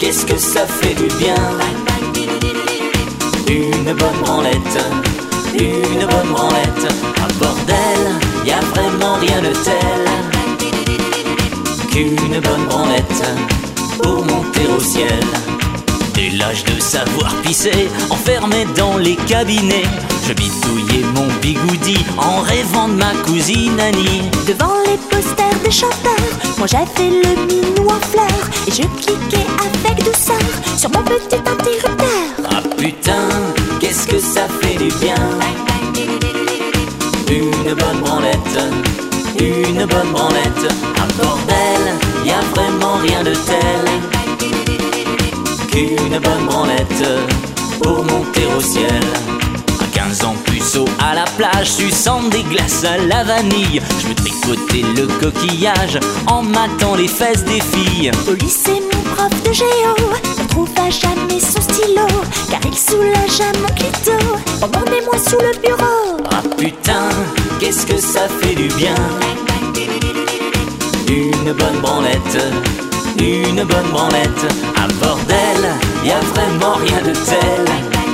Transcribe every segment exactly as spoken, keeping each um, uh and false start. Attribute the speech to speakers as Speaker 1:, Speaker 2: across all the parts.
Speaker 1: qu'est-ce que ça fait du bien. Une bonne branlette, une bonne branlette. Un bordel, y a vraiment rien de tel qu'une bonne branlette pour monter au ciel. Dès l'âge de savoir pisser, enfermé dans les cabinets, je bidouillais mon bigoudi en rêvant de ma cousine Annie.
Speaker 2: Devant les posters des chanteurs, moi j'avais le minou en fleurs et je cliquais avec douceur sur mon petit interrupteur.
Speaker 1: Ah putain, qu'est-ce que ça fait du bien. Une bonne branlette, une bonne branlette. Un bordel, y a vraiment rien de tel qu'une bonne branlette pour monter au ciel. À quinze ans puceau à la plage, suçant des glaces à la vanille, je me tricotais le coquillage en matant les fesses des filles.
Speaker 2: Au lycée, mon prof de géo ne trouva jamais son stylo, car il soulagea mon clito pendant des mois sous le bureau.
Speaker 1: Ah putain, qu'est-ce que ça fait du bien. Une bonne branlette, une bonne branlette. Un bordel, y a vraiment rien de tel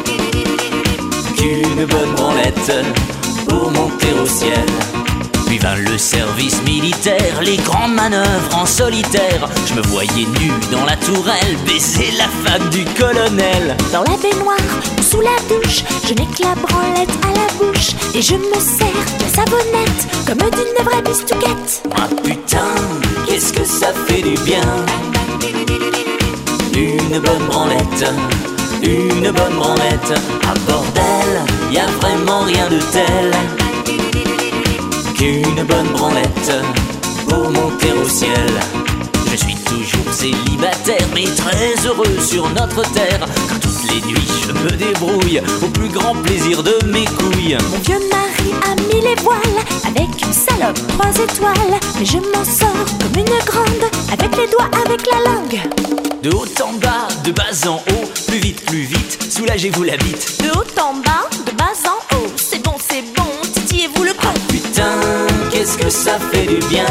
Speaker 1: qu'une bonne branlette pour monter au ciel. Puis vint le service militaire, les grandes manœuvres en solitaire. Je me voyais nu dans la tourelle, baiser la femme du colonel.
Speaker 2: Dans la baignoire ou sous la douche, je n'ai que la branlette à la bouche et je me sers la savonnette comme d'une vraie bistouquette.
Speaker 1: Ah putain, qu'est-ce que ça fait du bien. Une bonne branlette, une bonne branlette. Un bordel, y a vraiment rien de tel qu'une bonne branlette pour monter au ciel. Je suis toujours célibataire mais très heureux sur notre terre, car toutes les nuits je me débrouille au plus grand plaisir de mes couilles.
Speaker 2: Mon vieux mari a mis les voiles avec une salope trois étoiles, mais je m'en sors comme une grande avec les doigts, avec la langue.
Speaker 1: De haut en bas, de bas en haut, plus vite, plus vite, soulagez-vous la bite.
Speaker 2: De haut en bas, de bas en haut, c'est bon, c'est bon, titillez-vous le con.
Speaker 1: Putain, qu'est-ce que ça fait du bien.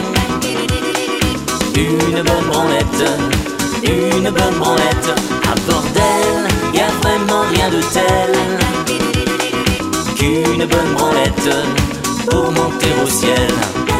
Speaker 1: Une bonne branlette, une bonne branlette. Un bordel, y a vraiment rien de tel qu'une bonne branlette pour monter au ciel.